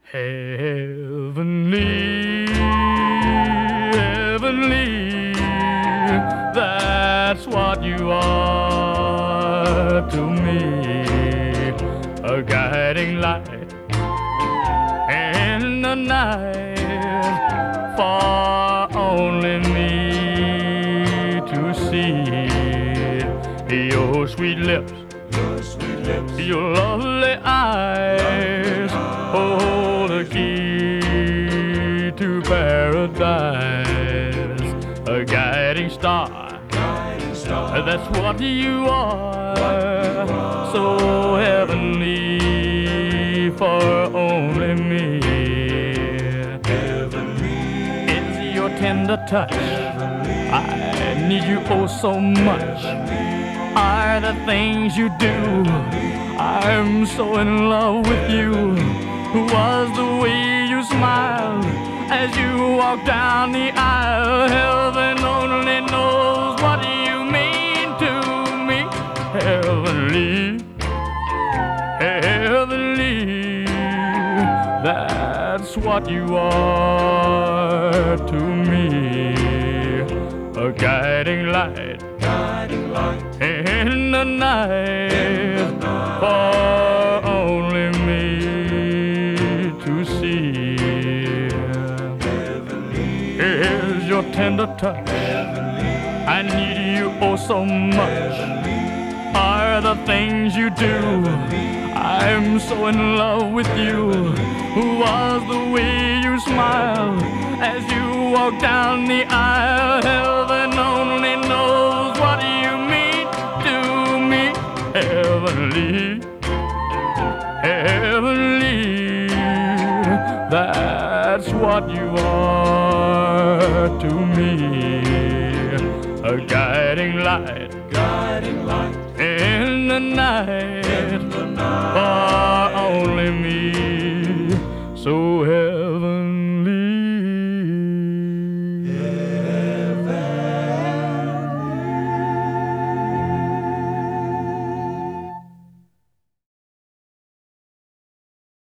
Heavenly, heavenly, that's what you are to me. A guiding light in the night for only me to see. Your sweet lips, your lovely eyes hold a key to paradise. A guiding star, that's what you are. So heavenly for only me. It's your tender touch, I need you oh so much. Are the things you do, I'm so in love with you. Was the way you smiled as you walk down the aisle. Heaven only knows what you mean to me. Heavenly, heavenly, that's what you are to me. A guiding light in the night for only me to see. Here's your tender touch, I need you oh so much. Are the things you do, I'm so in love with you. Was the way you smile as you walk down the aisle. Heaven only knows what you mean to me. Heavenly, heavenly, that's what you are to me. A guiding light in the night for only me.